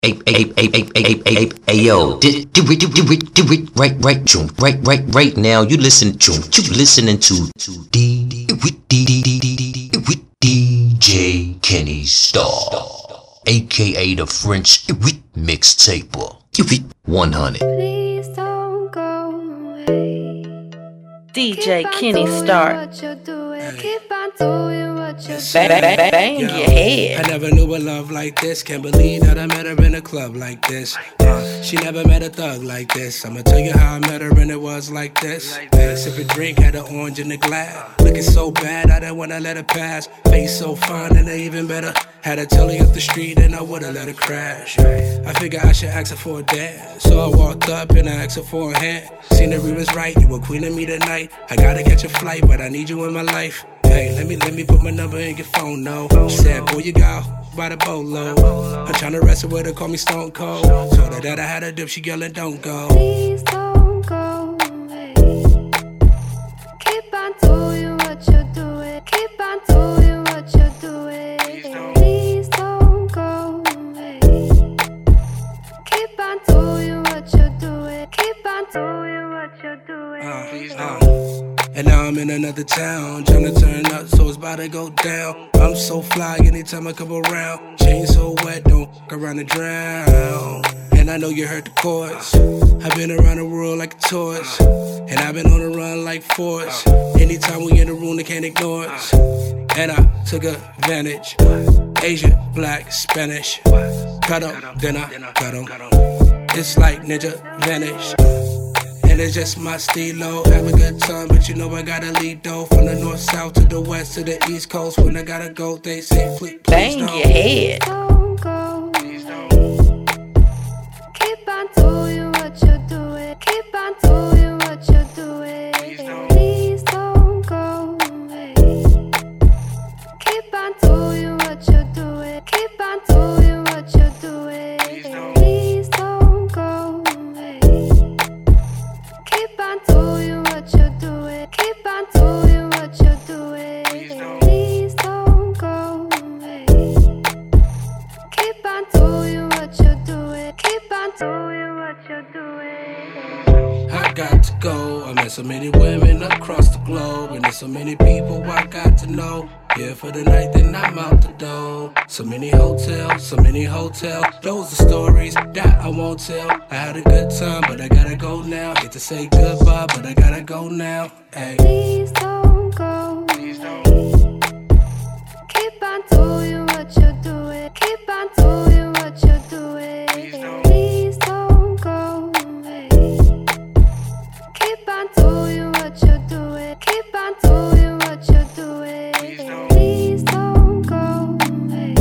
Hey, yo, do it right now. You listening to DJ Kenny Star, aka the French mixtaper. 100. Please don't go away. DJ Kenny Star. Keep on doing what you're doing. Bang your head. I never knew a love like this. Can't believe that I met her in a club like this. She never met a thug like this. I'ma tell you how I met her and it was like this. Sip a drink, had an orange in the glass. Looking so bad, I didn't wanna let her pass. Face so fine and even better. Had her telling up the street and I would've let her crash. I figured I should ask her for a dance. So I walked up and I asked her for a hand. Scenery was right, you were queen of me tonight. I gotta catch a flight, but I need you in my life. Hey, let me put my number in your phone, no. Said, boy, you got by the bolo. I'm tryna wrestle with her, call me Stone Cold. Told her that I had a dip, she yelling, don't go. Please don't go away. Keep on doing what you're doing. Keep on doing what you're doing. Please don't go away. Keep on doing what you're doing. Keep on doing what you're doing. And now I'm in another town, tryna turn up, so it's about to go down. I'm so fly anytime I come around. Chain so wet, don't fuck around and drown. And I know you heard the chorus. I've been around the world like a tourist, and I've been on the run like Forrest. Anytime we in the room, they can't ignore us. And I took advantage. Asian, black, Spanish. Cut 'em, then I cut 'em. It's like ninja vanish. And it's just my stilo, have a good time, but you know I gotta lead though. From the north, south, to the west, to the east coast. When I gotta go, they say, please Bang don't. your head. Don't go away. Keep on doing what you're doing. Keep on doing what you're doing. Please don't go away. Keep on doing what you're doing. Keep on doing what you're doing. Please don't go away. Keep on doing what you're doing. Keep on doing what you're doing. Please don't go away. Keep on doing what you're doing. Keep on doing what you're doing. I got to go. I met so many women across the globe, and there's so many people I got to know. Here for the night, then I'm out the door. So many hotels, so many hotels. Those are stories that I won't tell. I had a good time, but I gotta go now. Hate to say goodbye, but I gotta go now. Ay. Please don't go away. Keep on doing what you're doing. Keep on doing what you're doing. Please don't go away. Keep on doing what you're doing. Keep on doing what you're doing. Please don't go away.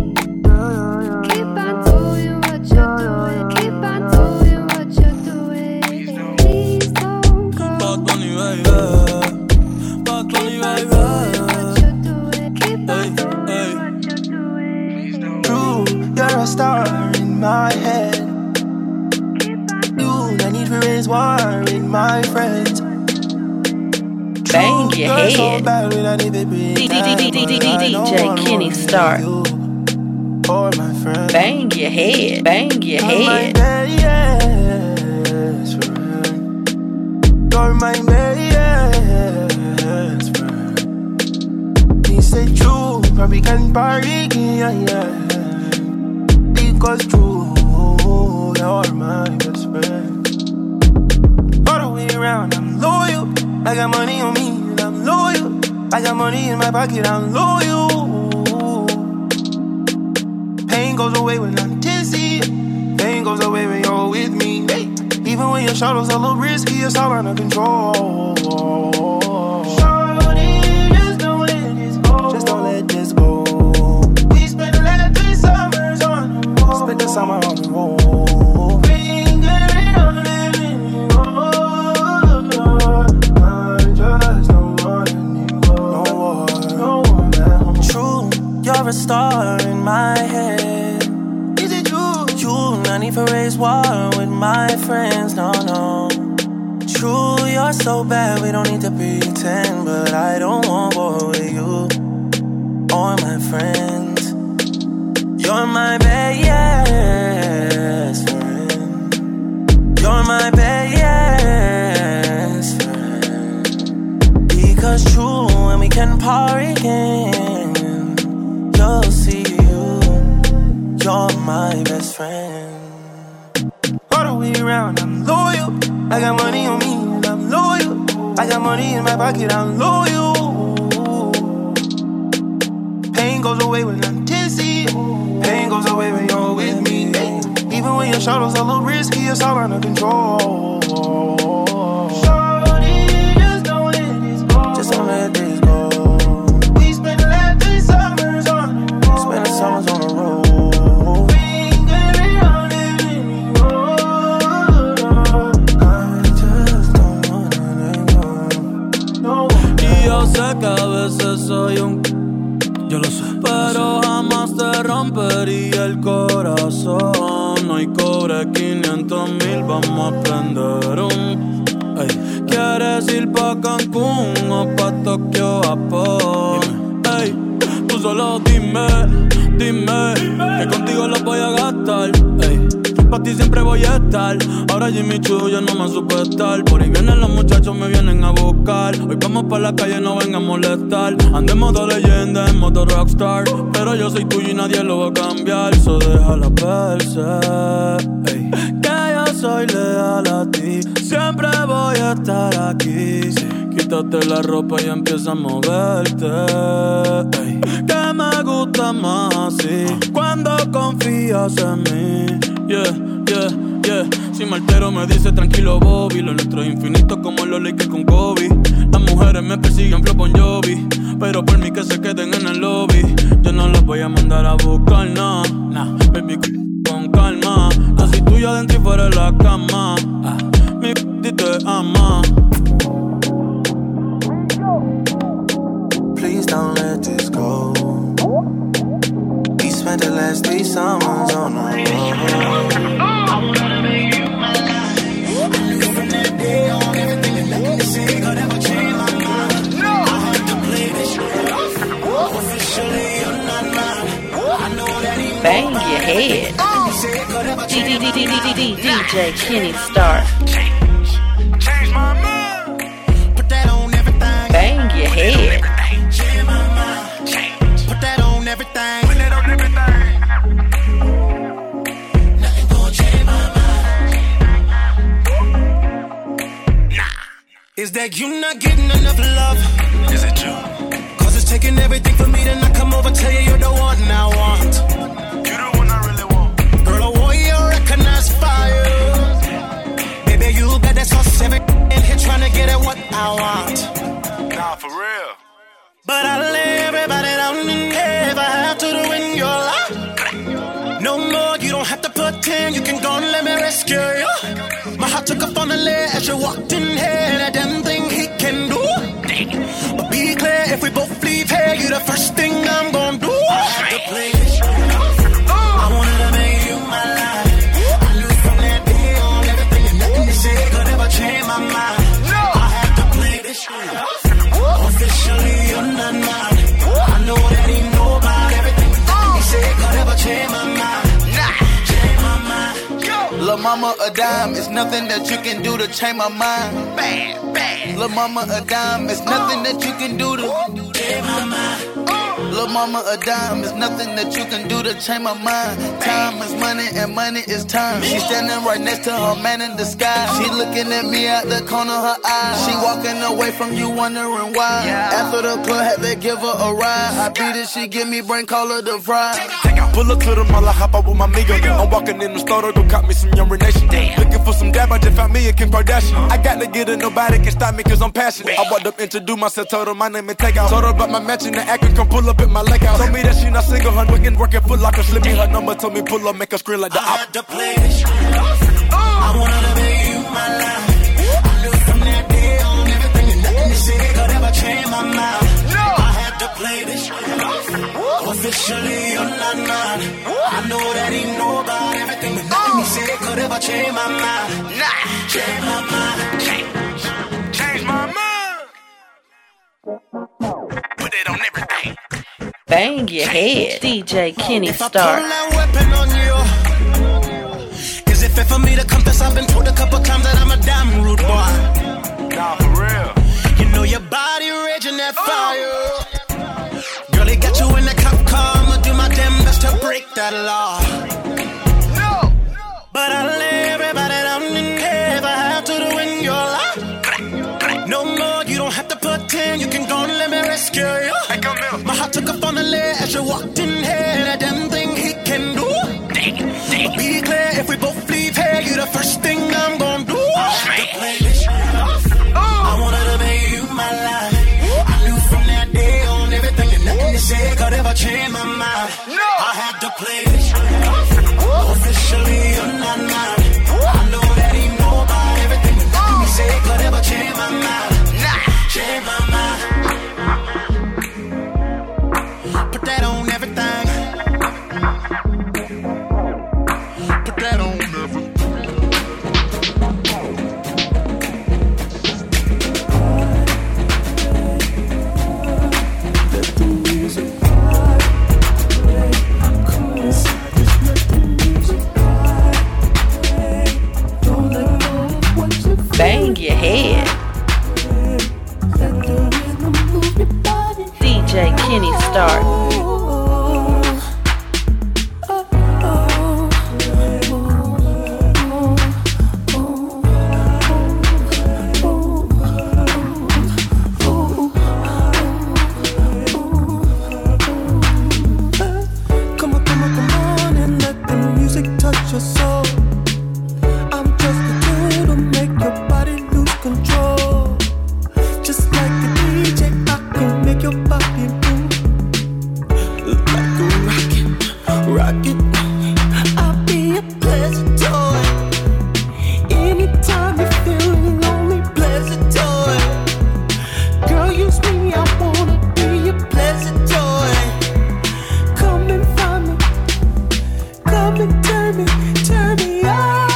Keep on doing what you're doing. Keep on doing what you're doing. Please don't go away. Bad Bunny, baby. Bad Bunny, baby. True, you're a star in my head. You, I need to raise war in my friends. Bang your You're so head. bad when I need to breathe. DJ Kenny Star. Or my friend. Bang your head. Bang your head. Yes, friend. You're my best friend. He said true, probably can party, yeah. Because true, you're my best friend. All the way around, I'm loyal. I got money on me and I'm loyal. I got money in my pocket, I'm loyal. Pain goes away when I'm dizzy. Pain goes away when you're with me. Hey. Even when your shadows a little risky, it's all under control. Shorty, just don't let this go. Just don't let this go. We spent the last 3 summers on the road. Spent the summer on the road. You're a star in my head. Is it true? You, not need for raise war with my friends, no. True, you're so bad, we don't need to pretend. But I don't want war with you or my friends. You're my best best friend. All the way around, I'm loyal. I got money on me and I'm loyal. I got money in my pocket, I'm loyal. Pain goes away when I'm tipsy. Pain goes away when you're with me. Even when your shadows a little risky, it's all under control. Shorty, just don't let this go. Just don't let this go. We spent the last 3 summers on the road. Spent the summers on the road. We ain't getting on it anymore. I just don't wanna let go. Y yo sé que a veces soy un... Yo lo sé. Pero jamás te rompería el corazón. No hay cobre 500,000, vamos a prender un... Ey. ¿Quieres ir pa' Cancún o pa' Tokio, Japón? Ey, tú solo dime, que contigo lo voy a gastar. Ey, pa' ti siempre voy a estar. Ahora Jimmy Choo ya no me supe estar. Por ahí vienen los muchachos, me vienen a buscar. Hoy vamos pa' la calle, no vengan a molestar. Ando en modo leyenda, en modo rockstar. Pero yo soy tuyo y nadie lo va a cambiar. So déjala verse. Ey, que yo soy leal a ti. Siempre voy a estar aquí. Quítate la ropa y empieza a moverte. Ey, que me gusta más así. Cuando confías en mí. Yeah. Si me altero me dice tranquilo Bobby. Lo nuestro es infinito como los Lakers con Kobe. Las mujeres me persiguen flow Bon Jovi. Pero por mí que se queden en el lobby. Yo no las voy a mandar a buscar, nah. Baby, con calma. Yo soy tuya adentro y fuera de la cama. Mi te ama. Please don't let this go. We spent the last 3 summers on the road. Bang your head. DJ Kenny Star. Change my mind. Put that on everything. Bang your head. Change my mind. Put that on everything. Put that on everything. Nothing gonna change my mind. Nah. Is that you not getting enough love? Is it you? Cause it's taking everything from me to not come over, tell you you're the one I want. You the one I really want. Girl, I want you to recognize fire. Baby, you got that sauce every in here trying to get at what I want. Nah, for real. But I lay everybody down and if I have to do in your life. No more, you don't have to pretend. You can go and let me rescue you. My heart took up on the ledge as you walked in here. That damn thing he can do. But be clear, if we both leave here, you the first thing I'm gonna do. I had to play this. I wanted to make you my life. I knew from that day on everything and nothing you said could ever change my mind. I had to play this. Officially, you're not mine. I know that he know about everything. He said could ever change my mind. Change my mind. Lil' mama a dime, it's nothing that you can do to change my mind. Bad. Lil' mama a dime, it's nothing that you can do to change my mind. Lil' mama a dime, it's nothing that you can do to change my mind. Time is money and money is time. She standing right next to her man in the sky. She looking at me out the corner of her eye. She walking away from you wondering why. After the club had to give her a ride. I beat it, she give me brain, call her the fry. Pull up to the mall, I hop out with my amigo. I'm walking in the store to go cop me some Younger Nation. Looking for some dab, I just found me a Kim Kardashian. I got to get it, nobody can stop me cause I'm passionate. I walked up, introduced myself, told her my name and take out. Told her about my match and the acting, come pull up at my lake house. Told me that she not single, her working full locker. Slip me her number, told me pull up, make her scream like the op. I had to play this. I wanted to make you my life. I knew from that day on everything and nothing you said could ever change my mind. I had to play this. Officially, you're not mine. I know that he know about everything, but nothing he said could ever change my mind. Change my mind. Change my mind. Put it on everything. Bang your head. DJ Kenny If I Star. pull that weapon on you, is it fair for me to confess I've been told a couple times that I'm a damn rude boy? Nah, for real. You know your body raging that fire. Girl, they got you in the cop car. I'ma do my damn best to break that law. walked in here, that damn thing he can do. Be clear, if we both leave here, you the first thing I'm gonna do. The play this shit off. I wanted to make you my life. I knew from that day on everything and nothing you said could ever change my mind. I had to play this shit off. Officially, you're not mine. I know that he know about everything and nothing you said could ever change my mind. Change my mind. Put that on everything. Put that on everything. Bang your head. DJ Kenny Start. Come on, and let the music touch your soul. I'm just a tool to make your body lose control. Just like a DJ, I can make your body move like a rocket. I'll be a pleasure toy. Anytime you're feeling lonely, pleasure toy. Girl, use me, I wanna be a pleasure toy. Come and find me, come and turn me on.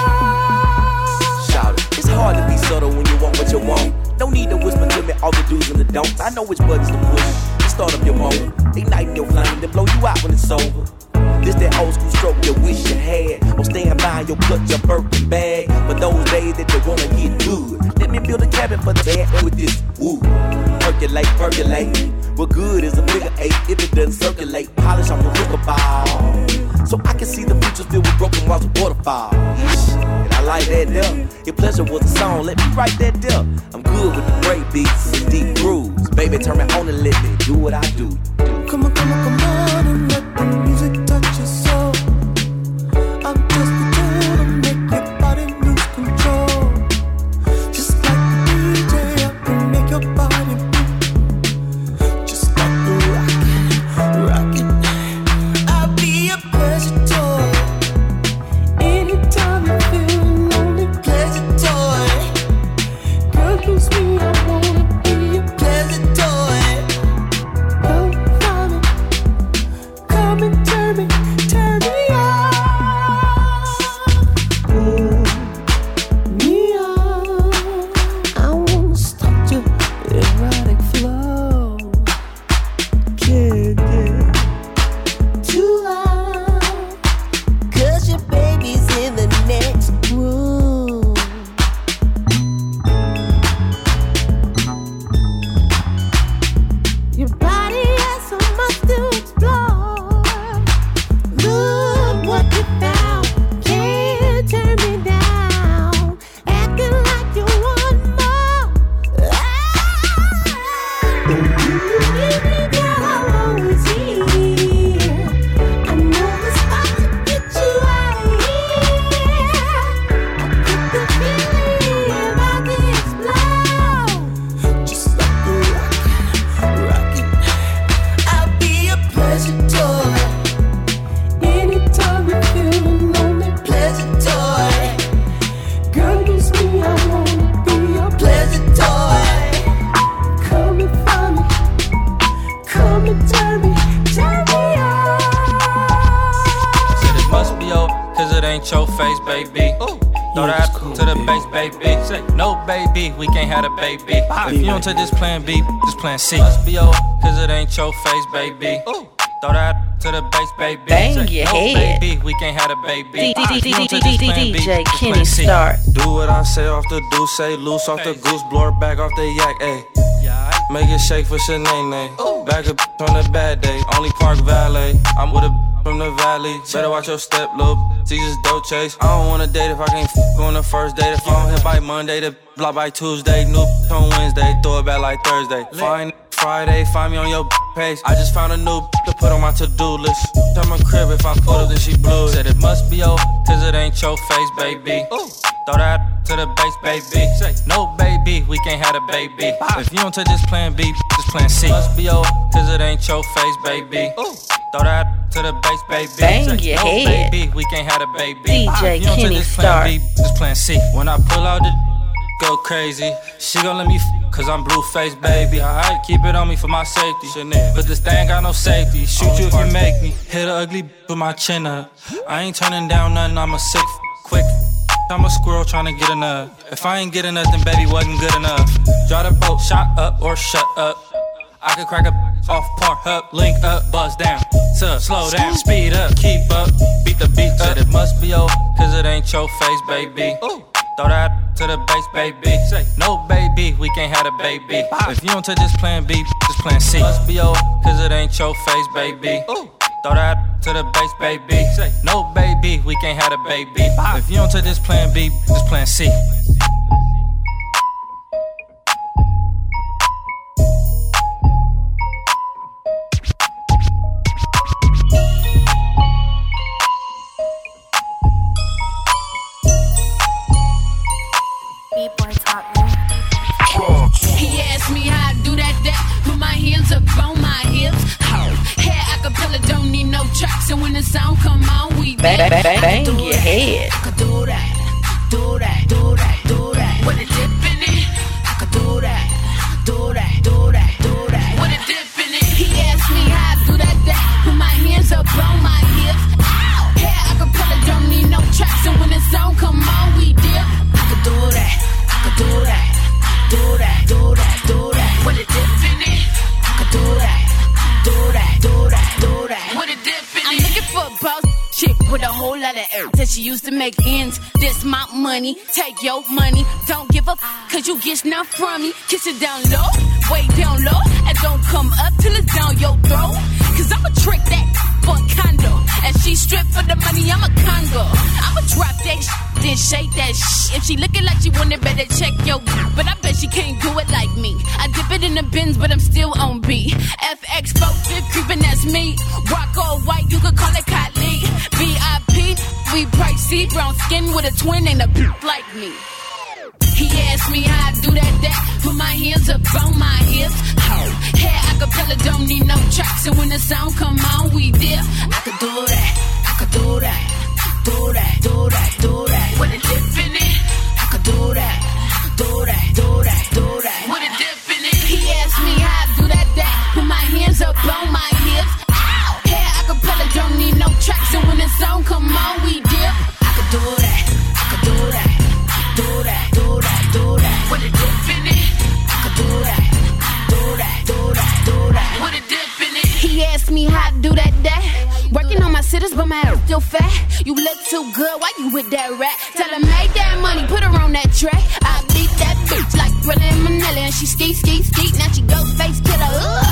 Shout it. It's hard to be subtle when you want what you want. No need to whisper to me all the do's and the don'ts. I know which buttons to push to start up your motor, igniting your flame to blow you out when it's over. This that old school stroke you wish you had. Or stand by your clutch, your Birkin bag. For those days that you wanna get good, let me build a cabin for the bad with this woo. Percolate. What good is a figure 8 if it doesn't circulate? Polish off the wicker ball, so I can see the future filled with broken walls of waterfall. And I like that there. Your pleasure was a song, let me write that there. I'm good with the great beats and deep grooves. Baby, turn me on and let me do what I do. Come on, and let the music touch your soul. I'm just a tool to make your body lose control. Just like the DJ, I can make your body move. Just like a rocket. I'll be a pleasure toy. Anytime you're feeling lonely, pleasure toy. Girl, use me, I wanna be a pleasure toy. Come find me, come and turn me on. Me on. I wanna start your erotic flow. Can't get too loud, 'cause your baby's in the next room. Your body has so much to explore. Look what you found. Can't turn me down. Acting like you want more. Baby girl, I'm always here. I know the spot to get you out of here. I get the feeling about to explode. Just like a rocket. I'll be a pleasure toy. Anytime you're feeling lonely, pleasure toy. Girl, use me, I wanna be your pleasure toy. Come and find me, come and turn me on. Said it must be over, 'cause it ain't your face, baby. Throw that to the base, baby. Say, no, baby, we can't have a baby. If you don't take this plan B, this plan C. Must be over, 'cause it ain't your face, baby. Throw that to the base, baby. Bang Say, your no, head. baby, we can't have a baby. If you don't take this plan B, DJ this Kenny plan C. Start. Do what I say off the do, say loose off the goose, blow her back off the yak, ayy. Make it shake for Shanae. Back up on a bad day, only park valet. I'm with a from the valley. Better watch your step, little Jesus Dolce. I don't wanna date if I can't on the first date. If I don't hit by Monday, the block by Tuesday. New on Wednesday, throw it back like Thursday. Fine Friday, find me on your page. I just found a new to put on my to-do list. Tell my crib if I put up, then she blew. Said it must be your, cause it ain't your face, baby. Throw that to the base, baby. No, baby, we can't have a baby. If you don't take this plan B, just plan C. Must be your, cause it ain't your face, baby. Throw that to the base, baby. Bang your no, head. baby, we can't have a baby. DJ if you don't take Kenny this plan Starr. B, just plan C. When I pull out the go crazy, she gon' let me cause I'm blue face, baby. Alright, keep it on me for my safety. But this thing got no safety. Shoot you if you make me. Hit a ugly with my chin up. I ain't turning down nothing, I'm a sick quick. I'm a squirrel tryna get enough. If I ain't getting nothing, baby, wasn't good enough. Draw the boat, shot up or shut up. I could crack a off, park up, link up, buzz down, slow down, speed up, keep up, beat the beat up. Said it must be your, cause it ain't your face, baby. Throw that to the base, baby. No, baby, we can't have a baby. If you don't take this plan B, just plan C. Must be your, cause it ain't your face, baby. Throw that to the base, baby. No, baby, we can't have a baby. If you don't take this plan B, just plan C. He asked me how I do that, put my hands up on my hips. Hair acapella, don't need no tracks, and when the sound come on, we bang your head. I could do that, do that, do that, do that. With a dip in it, I could do that, do that, do that, do that. With a dip in it, he asked me how I do that, put my hands up on my hips. Hair acapella, don't need no tracks, and when the sound come on, we dip. I could do that, I could do that. Do that, do that, do that. With a dip in it, I could do that, do that, do that, do that. With a dip in it. I'm looking for a boss chick with a whole lot of earth that she used to make ends. This my money, take your money. Don't give up, cause you get nothing from me. Kiss it down low, way down low, and don't come up till it's down your throat. Cause I'ma trick that for a condo, and she strip for the money, I'm a Congo. I'ma drop that then shake that If she looking like she want it, better check your but I bet she can't do it like me. I dip it in the bins, but I'm still on B. FX 450 creepin', that's me. Rock all white, you could call it Kylie. VIP, we pricey. Brown skin with a twin, ain't a like me. He asked me how I do that. Put my hands up on my hips. Hair acapella, don't need no tracks. And when the sound come on, we dip. I could do that, I could do that. Do that, do that, do that. With a dip in it, I could do that. Do that, do that, do that. With a dip in it. He asked me how I do that. Put my hands up on my hips. Hair acapella, don't need no tracks. And when the song come on, we dip. I could do that, I could do that. Do that, do that, do that. With a dip in it, I could do that. Do that, do that, do that. With a dip in it. He asked me how to do that. Working on my sitters, but my ass still fat. You look too good, why you with that rat? Tell her make that money, put her on that track. I beat that bitch like Thriller and Manila, and she ski. Now she go face killer.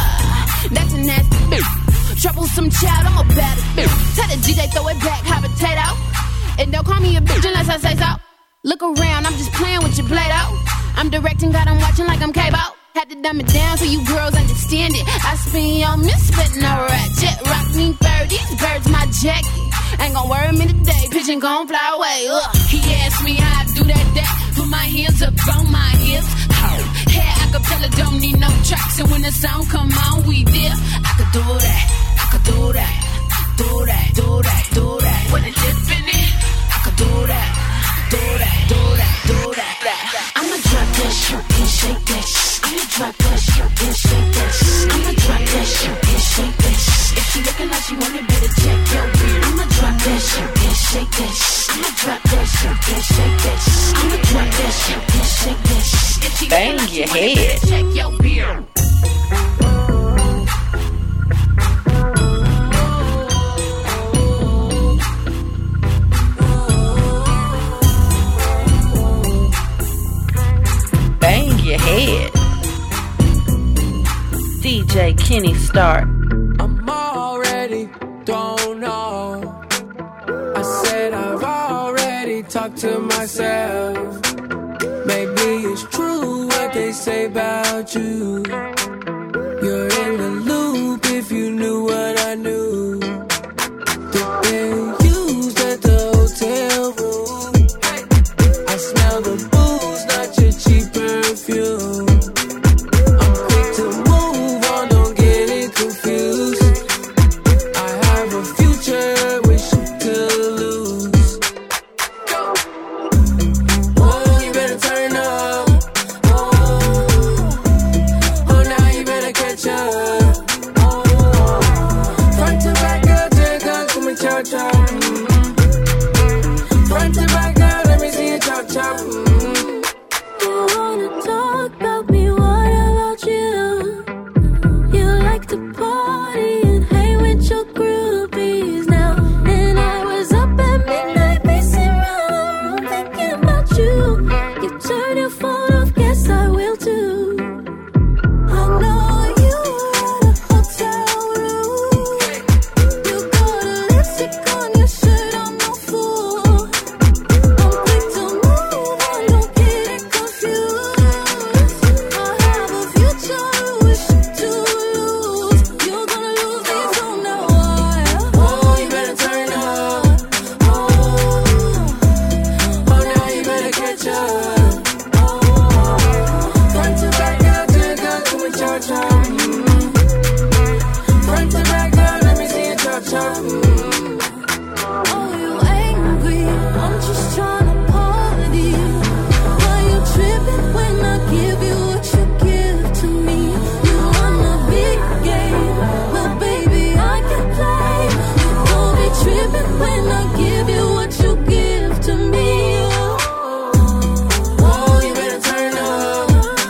That's a nasty bitch. Troublesome child, I'm a bad bitch. Tell the DJ throw it back, hot potato. And don't call me a bitch unless I say so. Look around, I'm just playing with your Play-Doh. I'm directing, God, I'm watching like I'm K-Bo. Had to dumb it down so you girls understand it. I spin on misfit, no ratchet. Rock me fur, these birds my jacket. Ain't gon' worry me today, pigeon gon' fly away. He asked me how I do that. Put my hands up on my hips. Hair acapella, don't need no tracks. And when the sound come on, we dip. I could do that, I could do that. Do that, do that, do that. With a dip in it, I could do that. Do that, do that, do that. I'ma drop that shit and shake that shit. I'ma drop that shit and shake that shit. I'ma drop that shit and shake that shit. If she looking like she want it, better check your beard. I'ma drop that shit and shake that shit. I'ma drop that shit and shake that shit. I'ma drop that shit and shake that shit. If she looking like she want it, better check your beard. Your head. DJ Kenny Starr. I'm already thrown off. talk to myself. Maybe it's true what they say about you. You're in the loop if you knew what I knew. The bed used at the hotel room. I smell the booze, not your cheap perfume. I'm quick to move on, don't get it confused. I have a future, wish you to lose. Oh, you better turn up. Oh, now you better catch up. Front to back, girl, take up to me, chop chop. Front to back, girl, let me see you chop chop. You wanna talk about me, what about you? You like to party and hang with your groupies now. And I was up at midnight pacing around the room thinking about you. You turn your phone off, guess I will too. I know you were at a hotel room. You got a lipstick on your shirt, I'm no fool. I'm quick to move on, don't get it confused. I have a future, wish you to lose. You're gonna lose this from now on. Oh, you better turn up. Oh, now you better catch up. Front to back, girl, take up to me, chop chop. Front to back, girl, let me see you chop chop. Oh, you angry? I'm just tryna party. Why you tripping when I give you what you give to me? You want a big game, but baby I can play. You don't be tripping when I give you what you give to me. Oh, you better turn up.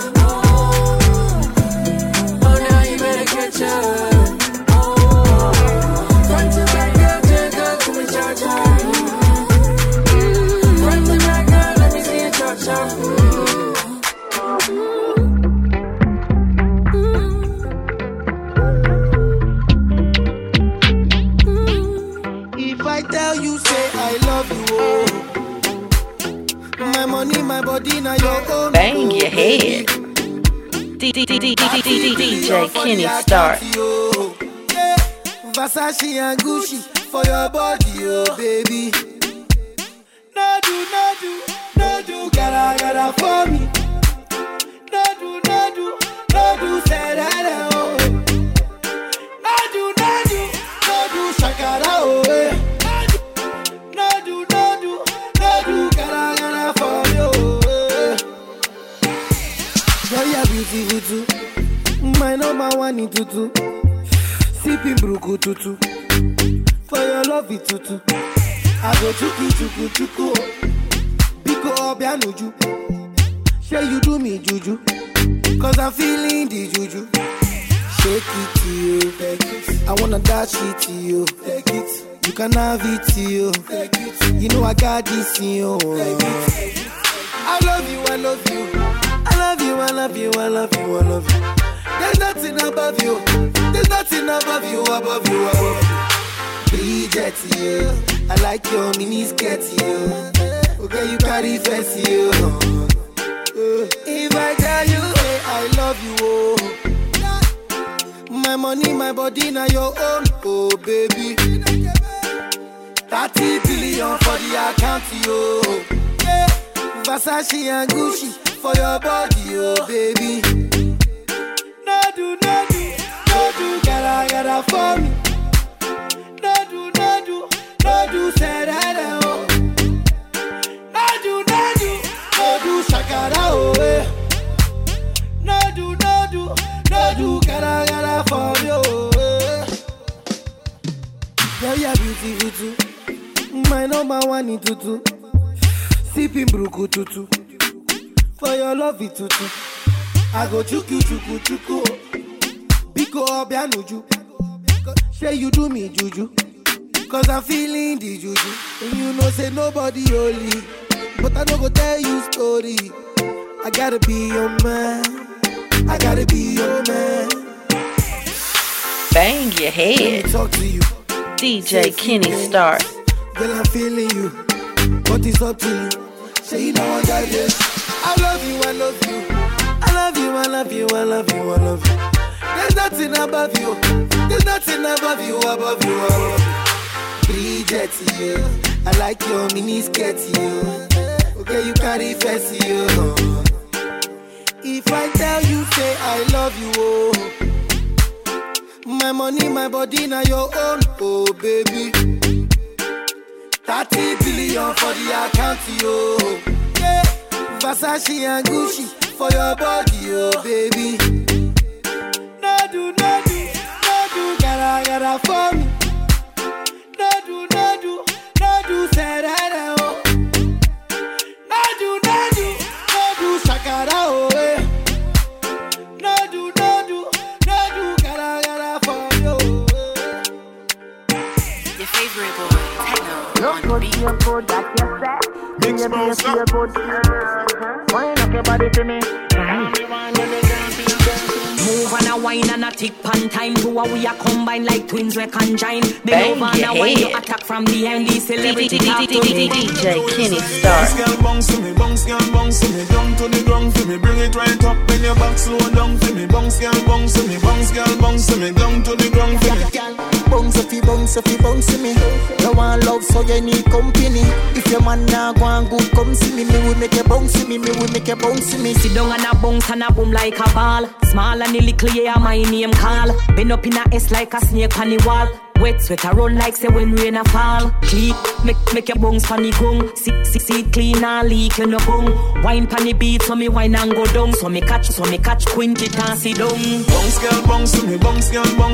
Oh, now you better catch up. Front to back, girl, take up to me, chop chop. Front to back, girl, let me see you chop chop. If I tell you, say I love you, oh. My money, my body, now your own. Bang oh, your head. DJ Kenny Starr. Yeah. Versace and Gucci for your body, oh baby. No do, gotta for me. No do, say that, oh. No do, shakara, oh, eh. No do, gotta for you, oh, eh. Girl, you're beautiful too. My number one in tutu. Sipping bruku tutu. For your love it tutu. I go chuku. Biko obianuju. Say you do me juju. Cause I'm feeling the juju. Shake it to you. Take it. I wanna dash it to you. Take it. You can have it to you. Take it. You know I got this in you. Take it. I love you. There's nothing above you. Above you. Bridget, you. I like your mini skirt, you. Okay, you carry fancy, you. If I tell you, hey, I love you, oh. My money, my body, now your own, oh baby. 30 billion for the account, yo. Yeah. Versace and Gucci for your body, oh baby. No do, gotta for me. No do, say that, oh. No do, shakara, oh, eh. No do, gotta for you, eh. Girl, you're beautiful too. My number one in tutu. Sipping bruku tutu. For your love it tutu. I go chuku. Biko obianuju. Say you do me juju. Cause I'm feeling the juju. And you know say nobody holy. But I don't go tell you story. I gotta be your man. Bang your head. Let me talk to you. DJ Kenny Starr. Girl, I'm feeling you. but it's up to you. Say you know I got this. I love you, I love you. I love you, I love you, I love you, I love you. There's nothing above you. There's nothing above you, above you, above you. Bridget, you. I like your mini skirt, you. Okay, you carry fancy, you. If I tell you, say I love you, oh. My money, my body, now your own, oh baby. 30 billion for the account, yo. Yeah, Versace and Gucci for your body, oh baby. No do, gotta for me. No do, say that, oh. No do, shakara, oh, eh. No do, gotta for you. Your favorite boy, Techno. Look good, feel good, that's your set. Bring your bass, feel good. Wind up your body to me. Move and a wine and a tick pan time. Two a we a combine like twins we conjoin. Bend over and a wine you attack from behind. The celebrity talk to me. DJ Kenny Star. Bounce to me, bounce to me, down to the ground for me, bring it right up. When your back slow down for me, bounce to me, bounce to me, down to the ground for me. Bounce to me. You want love, so you need company. If your man nah go and good, come see me. Me will make you bounce to me. Sit down and a bounce and a boom like a ball. Small and little, yeah, my name call. Bend up in a S like a snake on the wall. Wet sweater run like say when rain a fall. Clean, make your bones funny gung. See clean and leak in the bung. Wine pan the beat so me wine and go down. So me catch Quintet and sit down. Bounce girl, bounce to me, down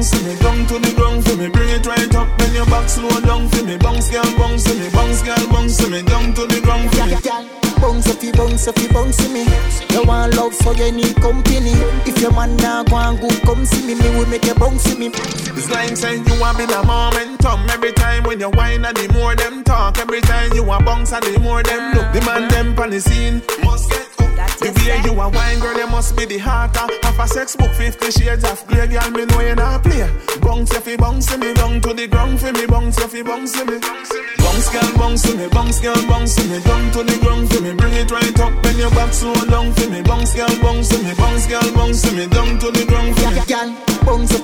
to the ground for me, bring it right up. When your back slow down for me, bounce girl, bounce to me, down to the ground for me. Bounce to me. You want love, so you need company. If your man nah go and good, come see me. Me will make you bounce to me. It's like saying you want me the momentum. Every time when you whine and the more them talk. Every time you want bounce and the more them look. The man them on the scene must get up. The way you a wine, girl, you must be the heart of a sex book. 50 shades of grey, girl, me know you not play. Bounce to me, down to the ground for me. Bounce to me. Bounce girl, bounce to me, down to the ground for me. Bring it right up when your back slow down for me. Bounce girl, bounce to me, down to the ground for me. Bounce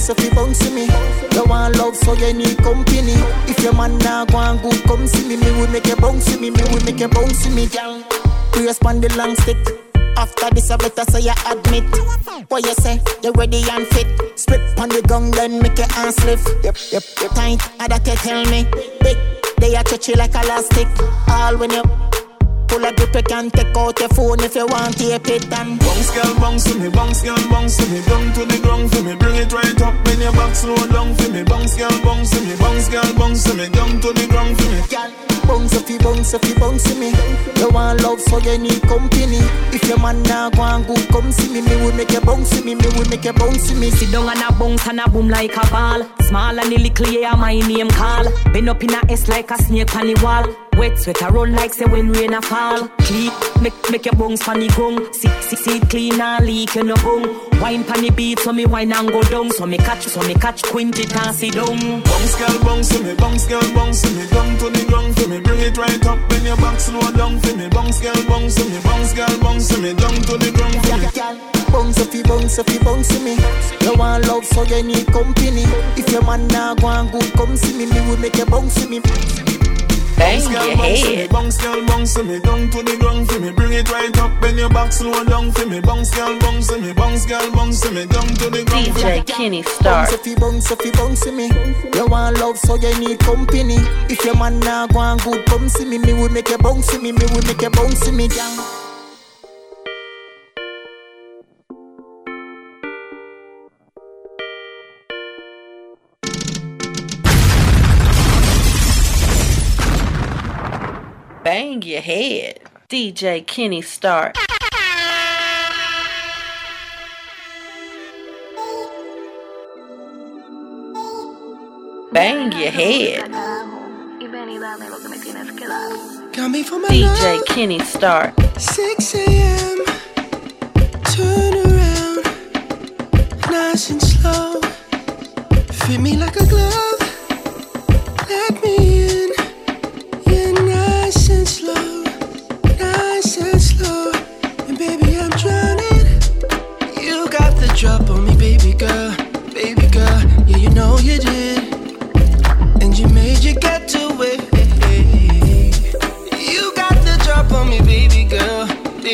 to me. You want love, so you need company. If your man nah go and good, come see me. Me will make you bounce to me. Girl, we respond the long stick. After this, I better say you admit. What you say, you ready and fit. Split on the gong, then make your hands slip. Yep. Tight, that you tell me. Big, they are touchy like elastic. All when you pull a grip, you can take out your phone if you want to tape it and bounce girl, bounce to me, down to the ground for me, bring it right up when your back slow down for me, bounce girl, bounce to me, down to the ground for me. Bounce to me. You want love, so you need company. If your man nah go and good, come see me. Me will make you bounce to me. Sit down and a bounce and a boom like a ball. Small and little, yeah, my name call. Bend up in a S like a snake on the wall. Wet sweater run like say when rain a fall. Clean, make your bones funny gung. See clean and leak in the bung. Wine pan the beat so me wine and go down. So me catch Quintet and sit down. Bounce girl, bounce to me, down to the ground for me. Bring it right up when your back slow down for me. Bounce girl, bounce to me, down to the ground for me. Bounce to me. You want love, so you need company. If your man nah go and good, come see me. Me will make you bounce to me. Bang your head. Bounce girl, bounce to me, down to the ground for me. Bring it right up when your back slow down for me. Bounce girl, bounce to me, down to the ground. DJ Kenny Star. Bounce to me. You want love, so you need company. If your man nah go and good, come see me. Me will make you bounce to me. Bang your head. DJ Kenny Star. Bang your head. DJ Kenny Star. 6 a.m. Turn around, nice and slow. Fit me like a glove. Let me in. You're nice and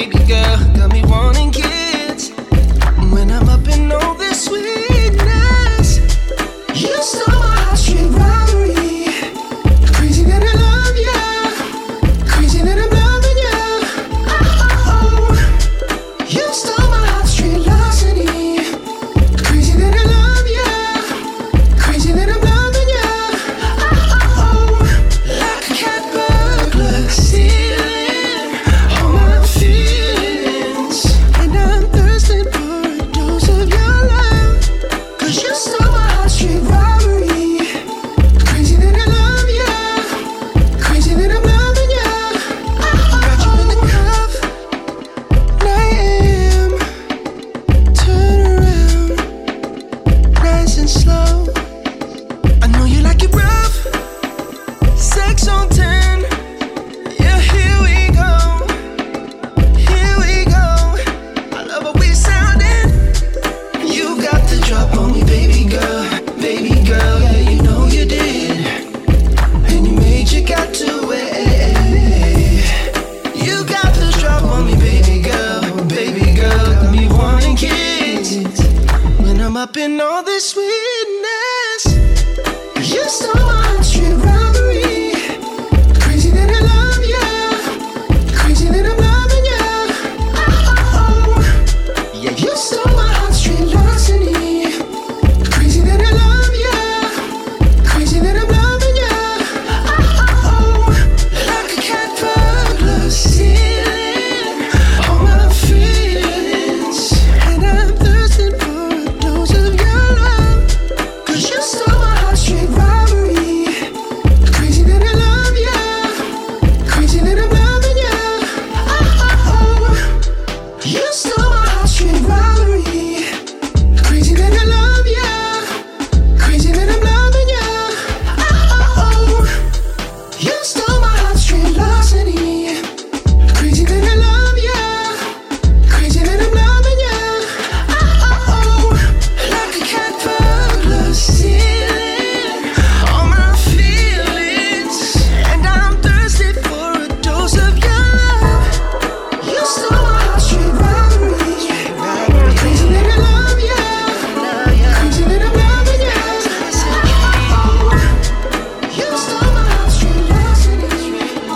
baby girl, got me wanting kids. When I'm up in all this sweetness, you stole my heart, straight robbery. Crazy that I love ya, crazy that I'm loving ya. Oh, you stole my heart, straight larceny. Crazy that I love ya, crazy that I'm loving ya. Oh, like a cat burglar, stealing all my feelings, and I'm thirsty for a dose of your love. 'Cause you stole my heart, straight robbery. Crazy that I love ya, crazy that I'm loving ya. Got you in the cuff, 9 a.m. Turn around, nice and slow. I know you like it rough, sex on 10. Yeah, here we go, here we go. I love how we sounding. You got the drop on me, baby girl, yeah, you know you did. And you made you got to it. You got the drop on me, baby girl, got me wanting kids. When I'm up in all this sweetness, you stole my heart, straight robbery. Crazy that I love ya, crazy that I'm loving ya. Oh, yeah, you stole my heart, straight larceny. Crazy that I love ya, crazy that I'm loving ya. Oh, like a cat burglar, stealing all my feelings, and I'm thirsty for a dose of your love. 'Cause you stole my heart, straight robbery. Crazy that I love ya, crazy that I'm loving ya. Oh, you stole my heart, straight robbery. Crazy that I love ya, crazy that I'm loving ya. Oh, you stole my heart, straight larceny. Crazy that I love ya, crazy that I'm loving ya. Oh, like a cat burglar, stealing all my feelings, and I'm thirsty for a dose of your love. You stole my heart, straight robbery. Crazy that I love ya, crazy that I'm loving ya. Oh, you stole my heart, straight larceny.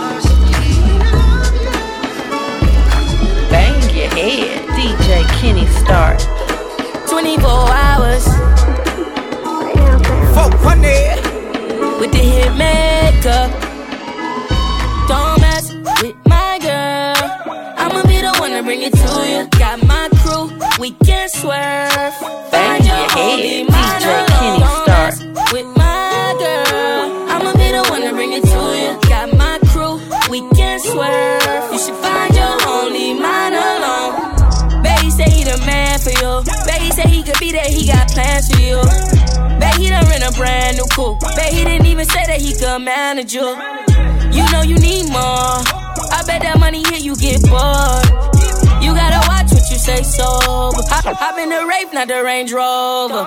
Bang your head, DJ Kenny Starr. 24 hours. 400 with the hit maker. Don't mess with my girl. I'ma be the one to bring it to you. Got my crew, we can swerve. Bang your head, DJ Kenny Starr. With my girl, I'ma be the one to bring it to you. Got my crew, we can swerve. You should find your only mine alone. Baby say he the man for you. Baby say he could be there, he got plans for you. Baby he done rent a brand new coupe. Baby he didn't even say that he could manage you. You know you need more. I bet that money hit you get bored. You gotta watch what you say sober. Hop in the Wraith, not the Range Rover.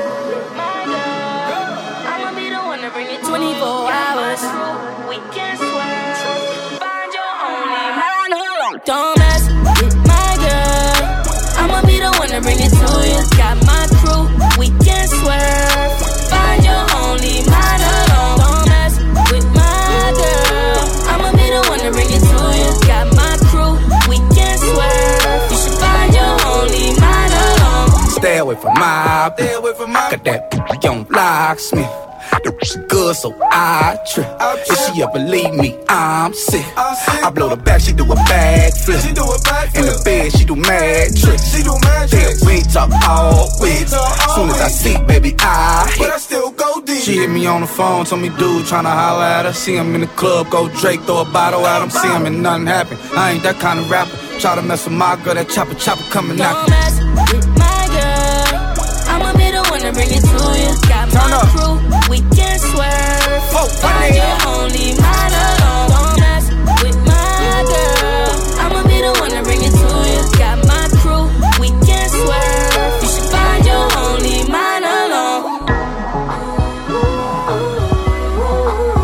I'ma be the one to bring it 24 hours. We can swerve. Find your only mine alone. Don't mess with my girl. I'ma be the one to bring it to you. Got my crew, we can swerve. Find your only mine alone. Don't mess with my girl. I'ma be the one to bring it to you. Got my crew, we can swerve. You should find your only mine alone. Stay away from my, got that young locksmith. The good, so I trip. If she ever leave me, I'm sick. I blow the back, she do a backflip. In the bed, she do mad tricks. Then we talk all week. Soon as I see, baby, I hit. But I still go deep. She hit me on the phone, told me dude tryna holler at her. See him in the club, go Drake, throw a bottle at him. See him and nothing happen. I ain't that kind of rapper. Try to mess with my girl, that chopper coming out. Don't mess with my girl. I'ma be the one to bring it to you. Got my crew, we can swerve. Find your only mine alone. Don't mess with my girl. I'ma be the one to bring it to you. Got my crew, we can swerve. You should find your only mine alone.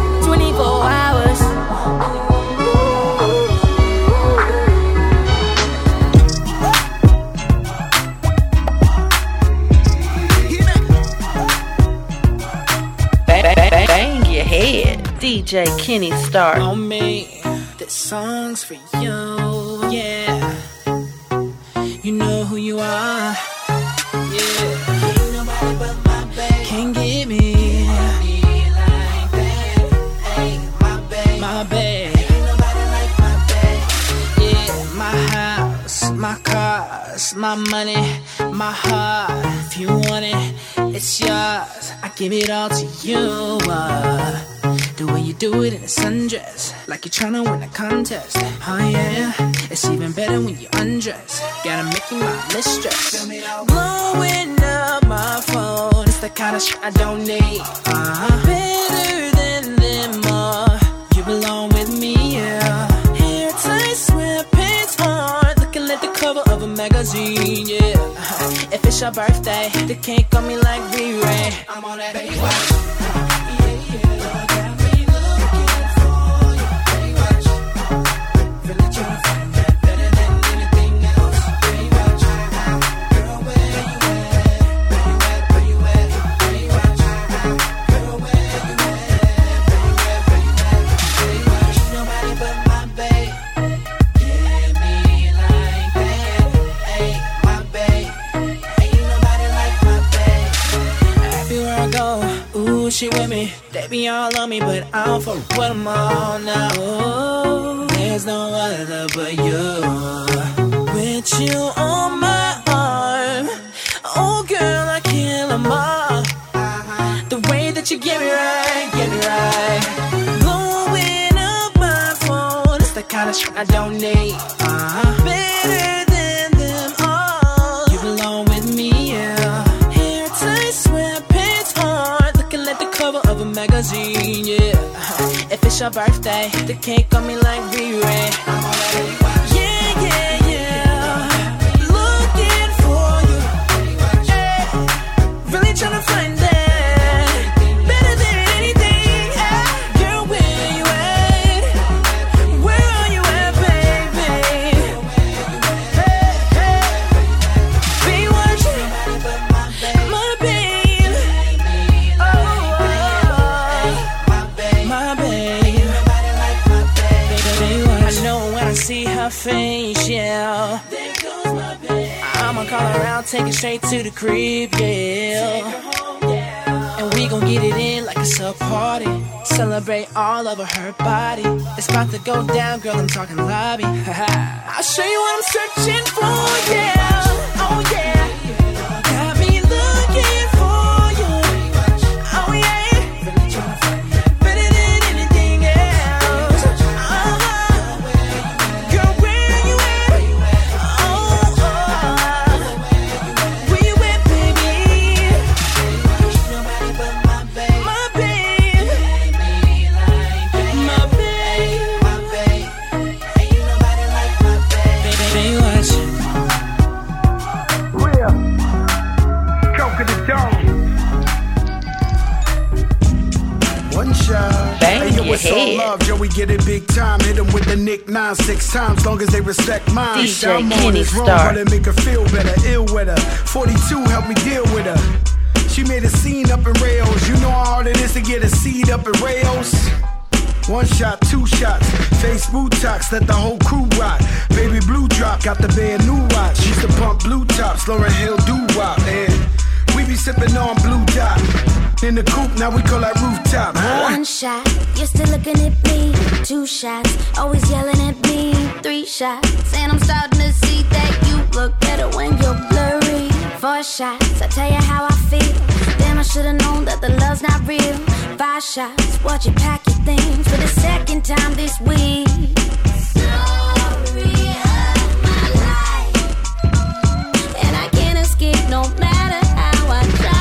24 hours. DJ Kenny Starr. On me, this song's for you, yeah. You know who you are, yeah. Ain't nobody but my babe. Can't get me like that. Hey, my babe, my babe. Ain't nobody like my babe. Yeah, my house, my cars, my money, my heart. If you want it, it's yours. I give it all to you. The way you do it in a sundress, like you're tryna win a contest. Oh yeah, it's even better when you undress. Gotta make you my mistress. Blowing up my phone, it's the kind of shit I don't need. Better than them all, you belong with me, yeah. Hair tight, sweatpants on, looking like the cover of a magazine, yeah. If it's your birthday, the cake on me like Ray. I'm on that baby watch. She with me, they be all on me, but I'm for what I'm on now. Oh, there's no other but you. With you on my arm, oh girl, I can't let 'em all. The way that you get me right, blowing up my phone, it's the kind of shit I don't need. Better than them all, you belong with me, yeah. Hair tight, sweatpants on, like the cover of a magazine, yeah. If it's your birthday, the cake on me like Ray. I'm on that yeah, yeah, yeah. Looking for you, yeah. Really tryna find that better than anything, yeah. Girl, where you at? Where are you at, baby? Hey, hey. Be watching my baby. See her face, yeah. There goes my babe. I'ma call her out, take it straight to the crib, yeah. And we gon' get it in like it's a party. Celebrate all over her body. It's about to go down, girl, I'm talking lobby. I'll show you what I'm searching for, yeah. Oh yeah. Got me looking for you. Oh yeah. Better than anything else. Hey, love, Joey get it big time. Hit them with the Nick 9 6 times, long as they respect mine. DJ Kenny Starr. But it make her feel better, ill with her. 42 help me deal with her. She made a scene up in rails. You know how hard it is to get a seed up in rails. One shot, two shots, face Botox, let the whole crew rock. Baby blue drop, got the band new watch. Used to pump blue tops, Lauryn Hill doo-wop, and we be sipping on blue dot. In the coupe, now we call that rooftop. One shot, you're still looking at me. Two shots, always yelling at me. Three shots, and I'm starting to see that you look better when you're blurry. 4 shots, I tell you how I feel. Damn, I should've known that the love's not real. 5 shots, watch you pack your things for the second time this week. Story of my life, and I can't escape no matter how I try.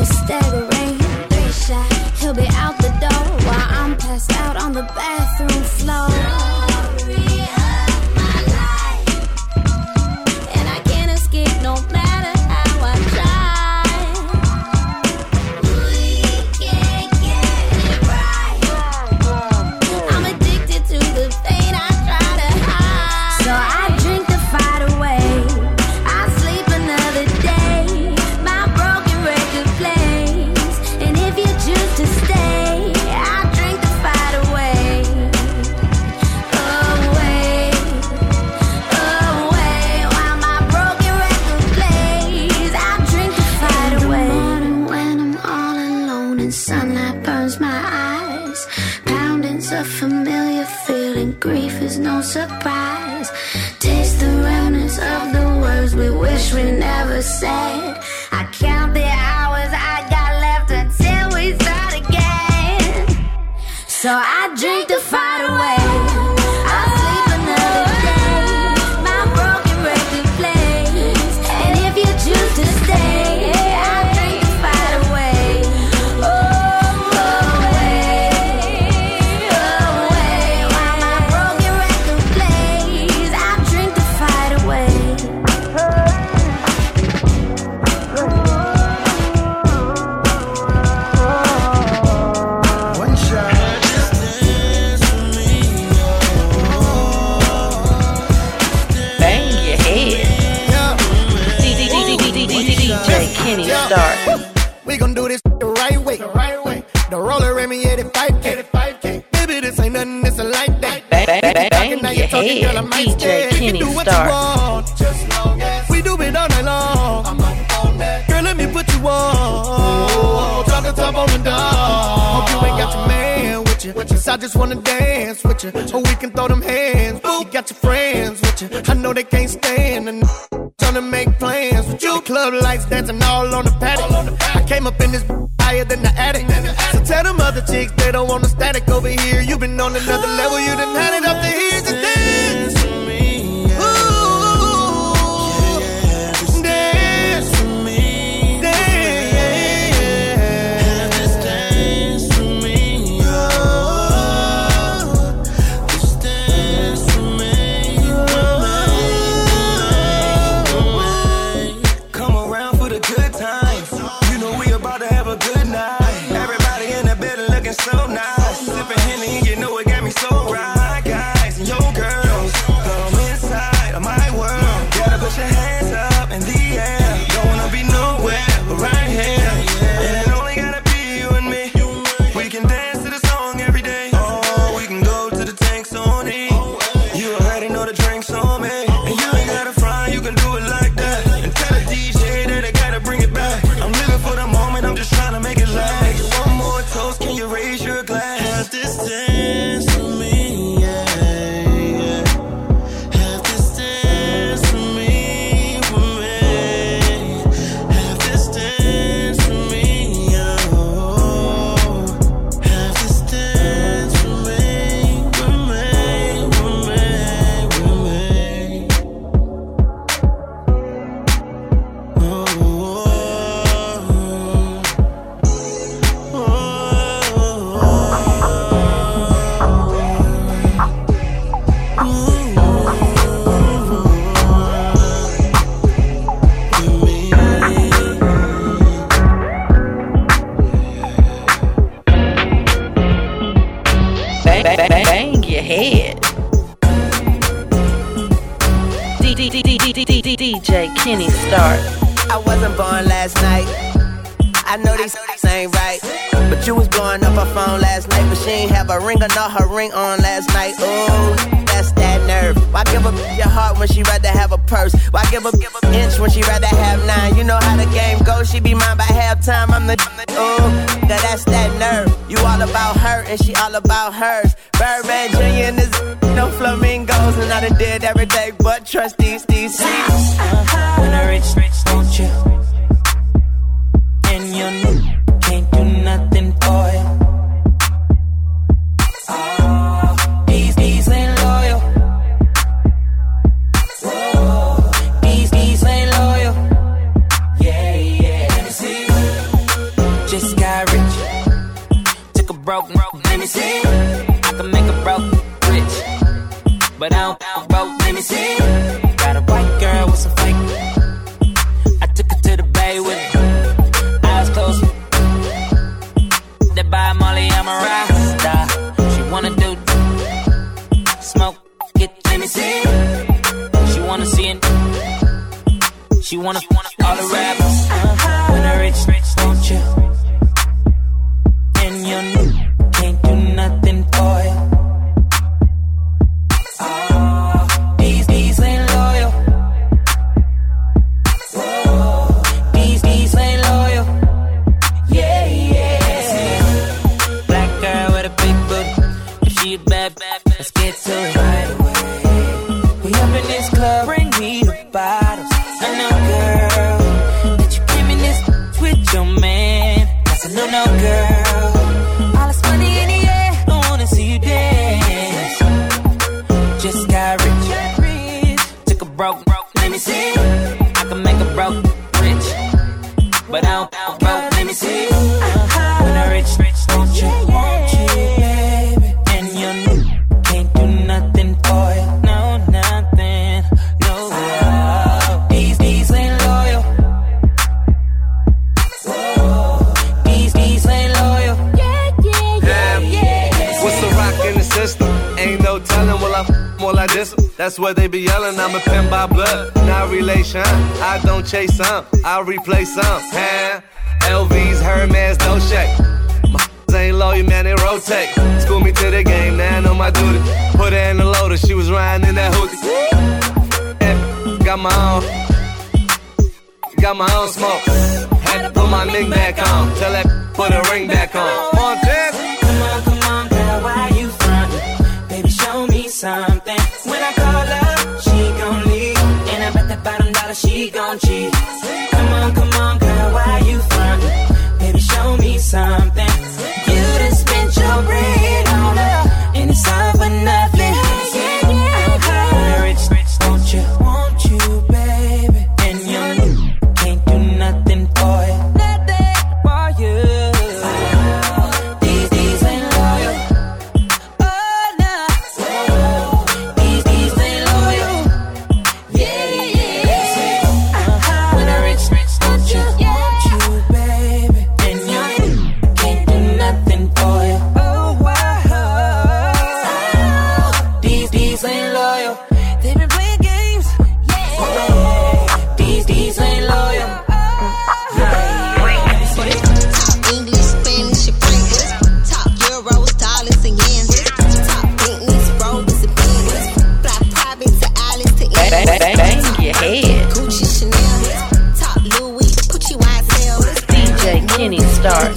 It's staggering. 3 shots, he'll be out the door while I'm passed out on the bathroom floor. And I can't escape no matter how I try. We can't get it right. I'm addicted to the pain I try to hide. So I drink the fight away. I sleep another day. My broken record plays. And if you choose to stay, I drink the fight away. Away, away. While my broken record plays, I drink the fight away. When I'm all alone and sunlight burns my eyes, pounding's a familiar feeling. Grief is no surprise. Taste the remnants of the words we wish we never said. I count the hours I got left until we start again. So I drink the fight away. I sleep another day. My broken record plays. And if you choose to stay, I drink the fight away. Away, while my broken record plays, I drink the fight away. One shot. Bang your head. DJ Kenny Stark. We gon' do this the right way. The roller Remy 85K. Baby, this ain't nothing, it's a light day. Bang your head. DJ Kenny Stark. We do it all night long. Girl, let me put you on. Drop the top on the dog. Hope you ain't got your man with you. Cause I just wanna dance with you. Or we can throw them hands. You got your friends with you. I know they can't stand and tryna make plans with you. Club lights dancing all on the paddock. I came up in this higher than the attic. So tell them other chicks they don't want the static over here. You been on another level, you done had it up to here. Just dance with me. Ooh, dance with me. Dance. Just dance with me. Oh, just dance with me. Come around for the good times. You know we about to have a good night. Everybody in the bed looking so nice. Sipping Henny, you know it got me so right. Guys and your girls, come inside of my world. Gotta put your hands up in the air. Don't wanna be nowhere but right here. And it only gotta be you and me. We can dance to the song every day. Oh, we can go to the tanks on E. You already know the drinks on me. And you ain't gotta fry, you can do it like that. And tell the DJ that I gotta bring it back. I'm living for the moment, I'm just trying to make it last. One more toast, can you raise your glass? Have this dance with me, yeah, yeah. Have this dance with me, Have this dance with me, oh. Have this dance with me, Bang your head. DJ Kenny Stark. I wasn't born last night. I know these ain't right. But you was blowing up her phone last night. But she ain't have a ring or not her ring on last night. Ooh, that's that nerve. Why give a your heart when she rather have a purse? Why give a inch when she rather have 9? You know how the game goes. She be mine by halftime. I'm the ooh, that's that nerve. You all about her and she all about hers. Birdman Jr. and this no flamingos. And I done did everything but trust these seats. When I rich, don't you? And you can't do nothing for it. These ain't loyal. These ain't loyal. Yeah, yeah. Let me see. broke, let me see. I can make a broke rich, but I don't broke, let me see. Got a white girl with some fake. I took her to the bay with me, eyes closed. That by Molly, I'm a rasta. She wanna do smoke, let me see. She wanna see it. She wanna all the rappers. When I rich, don't you? And you can't do nothing for you. Oh, these ain't loyal. Whoa, these ain't loyal. Yeah. Black girl with a big booty. If she a bad, let's get to it right away. We up in this club, bring me the bottles. I know, girl, that you came in this with your man. That's a no, girl. All this money in the air, I wanna see you dance. Just got rich, took a broke, let me see. I can make a broke rich, but I don't broke, let me see. When I rich, don't you, want you, baby. And you can't do nothing for you, no, nothing, no. These ain't loyal. Whoa, these ain't loyal. What's the rock in the system? Ain't no telling, will I more like this? That's what they be yelling. I'm a pin by blood, not relation. I don't chase some, I replace some. LVs, Hermes, no shake. My ain't loyal, man, they rotate. School me to the game, now I know my duty. Put her in the loader, she was riding in that hoodie. Got my own smoke. Had to put my ring back on. Tell that put a ring back on. Montez. Come on, girl, why you frontin'? Baby, show me something. When I call her, she gon' leave. And I bet that bottom dollar she gon' cheat. Come on, girl, why you frontin'? Baby, show me something. You done spent your bread on her, and it's all for nothing. I'm rich, don't you? Want you, baby? And you can't do nothing for you. Nothing for you. These ain't loyal. Oh no. These ain't loyal. Yeah. When I rich, don't you? Want you, baby? And you can't do nothing for you. Oh wow. These ain't loyal. They been playing games. Yeah. These ain't loyal. English, Spanish, and French. Top euros, dollars, and yens. Top Bentleys, Rolls, and Benz. Fly private to Alice to Bang your head. Gucci, Chanel. Top Louis, Gucci, YSL. DJ Kenny Star.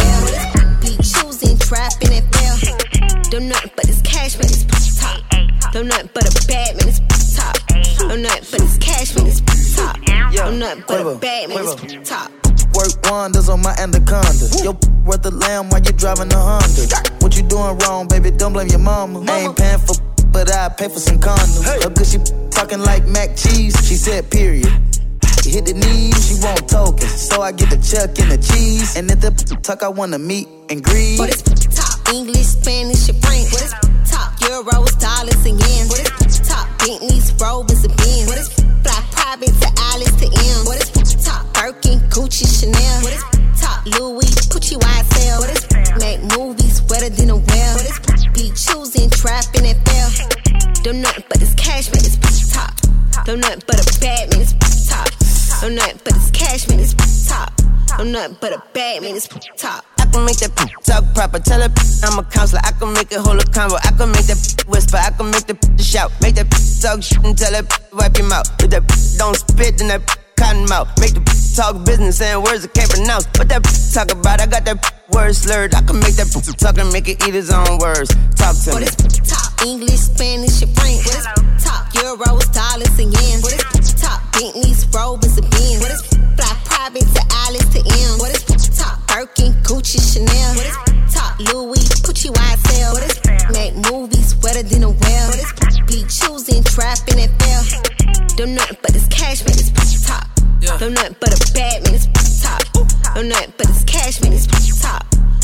Be choosing, trapping, and fail. Don't nothing but this cash, man, it's top. Don't nothing but a bad man, it's top. Don't nothing but this cash, man, it's top. Don't nothing but a bad man, it's top. Work wonders on my anaconda. Yo, worth a lamb while you driving a Honda. What you doing wrong, baby? Don't blame your mama. I ain't paying for, but I pay for some condoms. Hey. Cause she talking like mac cheese. She said, period. She hit the knees, she want tokens. So I get the check and the cheese. And if the tuck, I wanna meet and greet. What is top? English, Spanish, and French. What is top? Euros, dollars, and yens. What is top? Bentleys, Rolls, and Benz. What is fly private to Alice to M. What is top? Birkin, Gucci, Chanel. What is top? Louis, Gucci, YSL. What is make movies wetter than a well. What is be choosing, trapping, and fail. Don't nothing but this cash, man, it's top. Don't nothing but a bad man, it's top. Don't nothing but this cash, man, it's top. Don't nothing but a bad man, it's top. I can make that talk proper. Tell her I'm a counselor. I can make it hold a convo. I can make that whisper. I can make the shout. Make that talk shit and tell her wipe your mouth. If that don't spit, then that cotton mouth. Make the talk business and words I can't pronounce. What that talk about? I got that word slurred. I can make that talk and make it eat his own words. Talk to me. Top English, Spanish, and French. What is top? Euros, dollars, and yens. What is top? Bentleys, Rolls, and Benz. What is fly private to Alice to M. What is top? Birkin, Gucci, Chanel. What is top? Louis, Gucci, YSL. What is make movies wetter than a well. What is be choosing, trapping, and fail. Don't nothing but this cash, man, it's top. Don't nothing but a bad man, it's top. Don't nothing but this cash, man, it's top.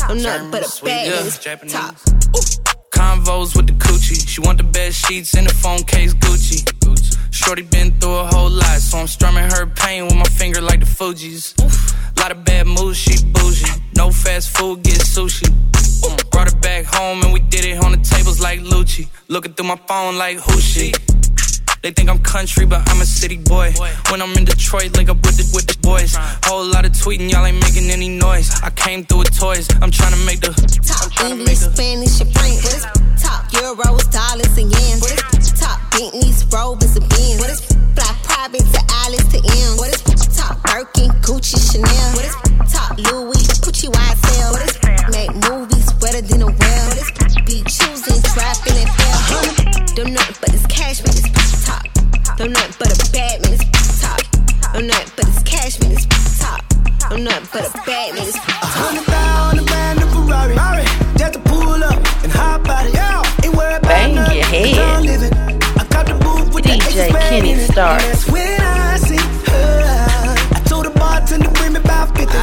I'm nothing but a bad nigga's top. Convos with the coochie. She want the bed sheets and the phone case Gucci. Shorty been through a whole lot, so I'm strumming her pain with my finger like the Fugees. Lot of bad moves, she bougie. No fast food, get sushi. Brought her back home and we did it on the tables like Lucci. Looking through my phone like who she? They think I'm country, but I'm a city boy. When I'm in Detroit, link up with the boys. Whole lot of tweeting, y'all ain't making any noise. I came through with toys, I'm trying to make the top English, Spanish, and French. What is top euros, dollars, and yen? What is top Bentleys, Rovers, and Benz? What is fly private to Alice to M? What is top Birkin, Gucci, Chanel? What is top Louis, Gucci, YSL? What is make movies wetter than a well? What is be choosing, trapping, and hell? Don't nothing but this cash, man, it's top. Don't nothing but a bad man, it's top. Don't nothing but this cash, man, it's top. Don't nothing but a bad man, it's top. 100,000 band of Ferrari, just to pull up and hop out of it. Ain't worried about Bang nothing, your head. I got the booth with DJ Kenny Star. That's when I see her. I told the bartender bring me about 50.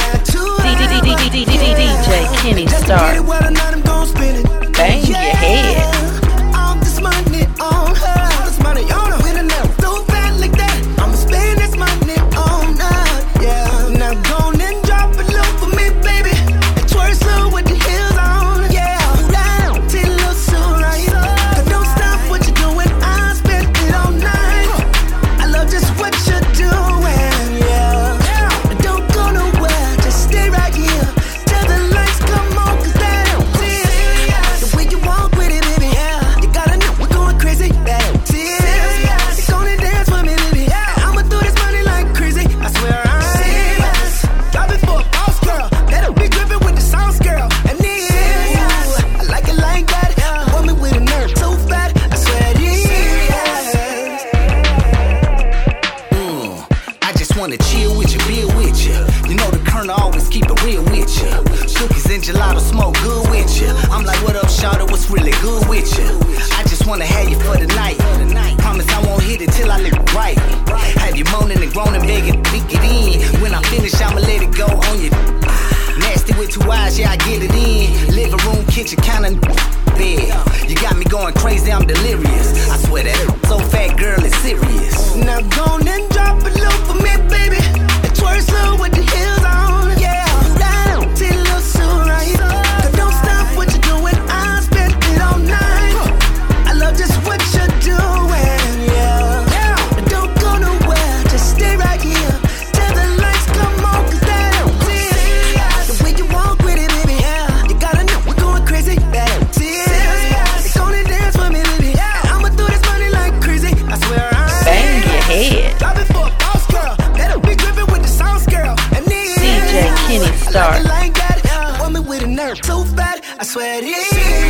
DJ Kenny Star. Bang your head. All this money on her. All this money on her. With a now so fat like that. I'ma spend this money on her. Yeah. Now go and drop it low for me, baby. And twerk slow with the heels on. Yeah. Down till it looks so right. But don't stop what you're doing. I spent it all night. I love just what you're doing. Yeah. Don't go nowhere. Just stay right here. Till the lights come on. 'Cause that don't see the way you walk with it, baby. Yeah. You gotta know we're going crazy. That don't see you're gonna dance for me, baby. I'ma do this money like crazy. I swear I'm serious. Drop it for a boss girl. That'll be gripping with the sauce girl. And then I like it like that. Woman with a nerve so fat. I swear it is. I just wanna chill with you, be with you. You know the Colonel always keep it real with you. Cookies and gelato smoke good with you. I'm like, what up, shawty? What's really good with you? I just wanna have you for the night. Promise I won't hit it till I live right. Have you moaning and groaning, begging, leak it in. When I finish, I'ma let it go on you. Nasty with 2 eyes, yeah, I get it in. Living room, kitchen, kinda bed. You got me going crazy, I'm delirious. I swear that so fat, girl, is serious. Now go and drop it low for me, baby. And twerk slow with the heels on. Yeah. Down till it looks so right. But don't stop what you're doing. I spent it all night. I love just what you're doing. Yeah. Don't go nowhere. Just stay right here. Till the lights come on. 'Cause that don't see the way you walk with it, baby. You gotta know we're going crazy. That don't see you're gonna dance for me, baby. I'ma do this money like crazy. I swear I'm Bang your head. drop it for a boss girl. That'll be gripping with the sauce girl. And then DJ Kenny Star. I like that. Woman with a nerve so fat. I swear it is.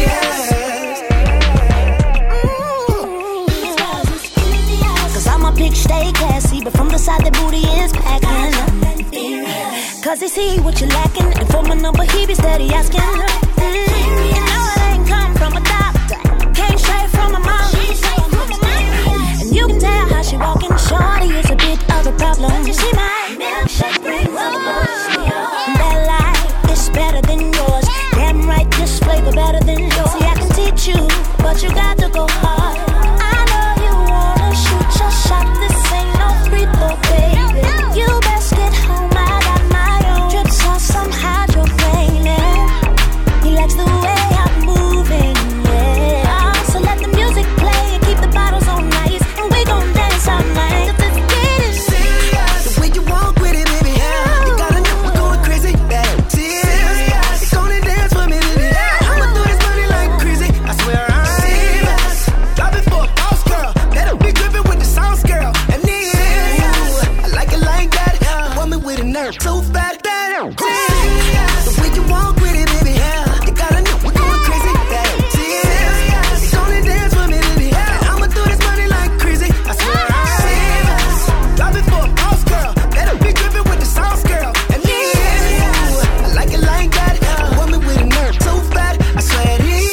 Cause I'm a big stay classy, but from the side the booty is packing. Cause he see what you're lacking, and for my number he be steady asking. You know it ain't come from a doctor, came straight from my mom. And you can tell how she walking. Shorty is a bit of a problem. You see my milkshake brings up that life is better than yours. Damn right, this flavor better than yours. See, I can teach you, but you got to go hard. I know you wanna shoot your shot. This ain't no free throw, baby. You best get home. I got my own drip sauce. I'm hydroplaning. He likes the way I'm moving, yeah. So let the music play and keep the bottles on ice, and we gon' dance all night. Let's get it. The way you walk with it, baby. You gotta know we're going crazy. That serious. You're gonna dance for me, baby. I'ma do this money like crazy. I swear I'm serious. Drop it for a boss girl. That'll be gripping with the sauce girl. And then I like it like that. Woman with a nerve so fat. That serious. The way you walk with it, baby. You gotta know we're going crazy. That serious. You're gonna dance for me, baby. I'ma do this money like crazy. I swear I'm serious. Drop it for a boss girl. That'll be gripping with the sauce girl. And then I like it like that. Woman with a nerve so fat. I swear it is.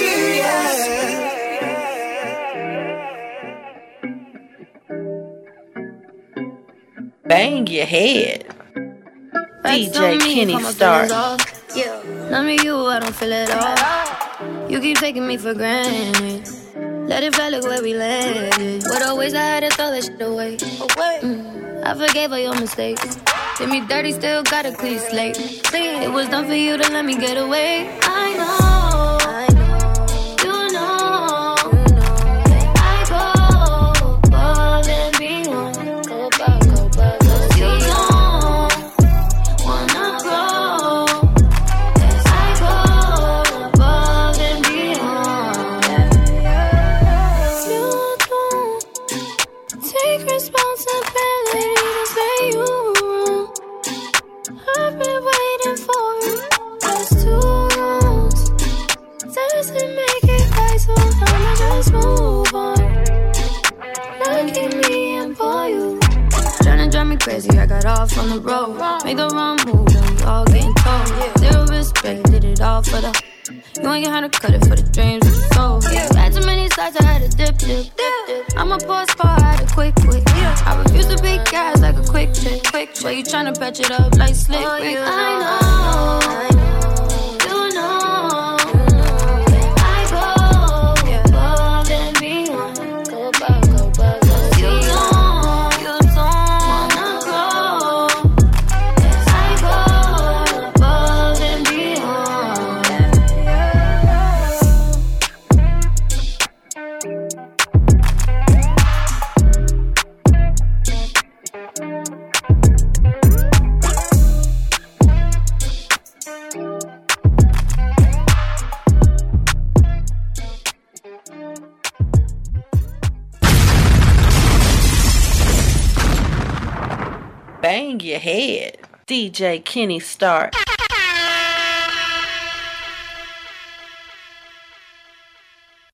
Bang your head. DJ Kenny Star. Yeah. Not me, you, I don't feel it all. You keep taking me for granted. Let it fly, look where we landed. With always I had to throw that shit away. I forgave all your mistakes. Did me dirty, still got a clean slate. It was done for you to let me get away. I know, you know, I go above and beyond. Go above, 'cause you don't wanna go. Yes, I go above and beyond. You don't take responsibility to say you wrong. I've been waiting for it. That's too long. Doesn't make it right, so I'ma just move on. Look at me and for you. Tryna drive me crazy, I got off on the road. Made the wrong move, and we all getting told. Zero respect, did it all for the. You ain't get how to cut it for the dreams of the soul. Had too many sides, I had to dip. I'm a boss, I had a quick. I refuse to be gas like a quick trip. Why you tryna patch it up like slick? I know, you know, I go above and beyond. Go above, 'cause you don't wanna go. Yes, I go above and beyond. Bang your head. DJ Kenny Starr.